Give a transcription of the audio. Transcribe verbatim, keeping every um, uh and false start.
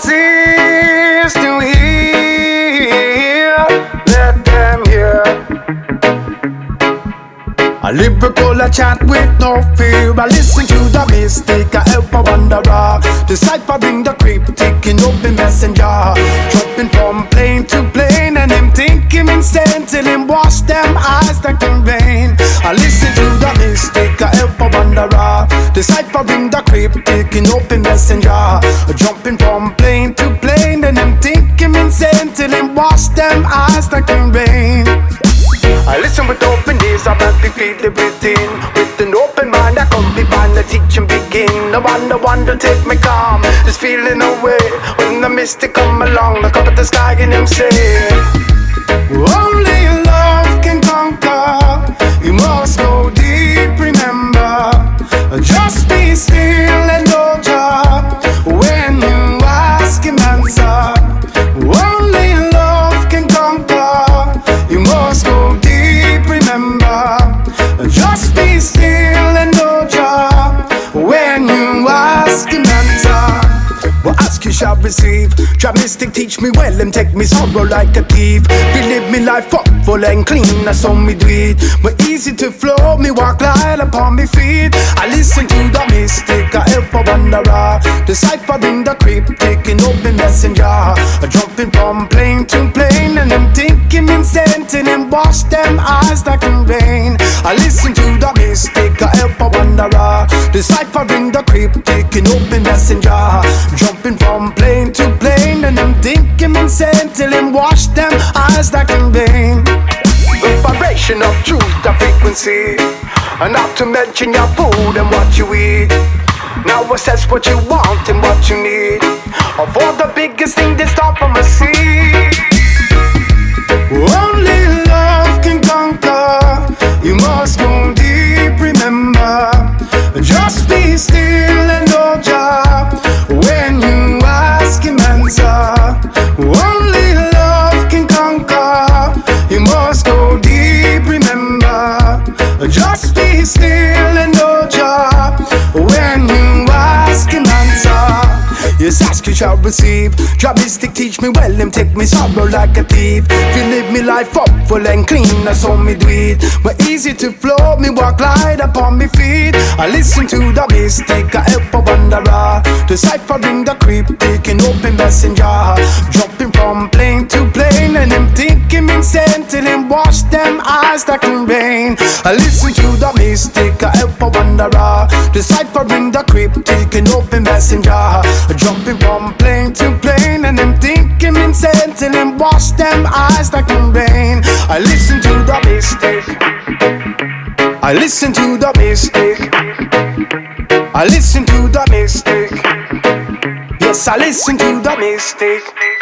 God's ears to hear, let them hear. A lyrical a chant with no fear. I listen to the mystic, I help a wanderer, deciphering the cryptic in open messenger, dropping from plane to plane, and him think him insane till him wash them eyes that can rain. I listen to the mystic, I help a wanderer, deciphering the cryptic in open messenger, jumping from plane to plane, and him think him insane till him wash them eyes that can rain. I listen with open ears, I bet me feel it within. With an open mind, I come behind the teaching begin. No one, no one to take me calm, this feeling away. When the mystic come along, look up at the sky and him say, only love can conquer. You must go deep, remember. Just be still and know Jah when you ask him answer. Only love can conquer. You must go deep, remember. Just be still and know Jah when you ask him answer. Well, ask you shall receive. Jah mystic teach me well and take me sorrow like a thief. Relive me life up full and clean, I saw me do it. But easy to flow, me walk light upon me feet. I listen to the mystic, I help a wanderer, deciphering the cryptic in open messenger, jumping from plane to plane, and them thinking insane till him wash them eyes that can rain. I listen to the mystic, I help a wanderer, deciphering the cryptic in open messenger, jumping from plane to plane, and them thinking insane till him wash them eyes that can rain. The vibration of truth, the frequency, and not to mention your food and what you eat. Now assess what you want and what you need. Of all the biggest thing they start from a seed. Only love can conquer. You must go deep, remember. Just be still and know Jah when you ask him answer. Only love can conquer. You must go deep, remember. Just be still and know Jah when you ask him answer. Yes, ask you shall receive. Jah mystic teach me well, him take me sorrow like a thief. Feel live me life up full and clean, I saw me do it. But easy to flow, me walk light upon me feet. I listen to the mystic, I help a wanderer, deciphering the cryptic in open messenger, jumping from plane to plane, and him think him insane till him wash them eyes that can rain. I listen to the mystic, I help a wanderer, deciphering the cryptic in open messenger, jumping from plane to plane, and him think him insane till him wash them eyes that can rain. I listen to the mystic, I listen to the mystic, I listen to the mystic. Yes, I listen to the mystic.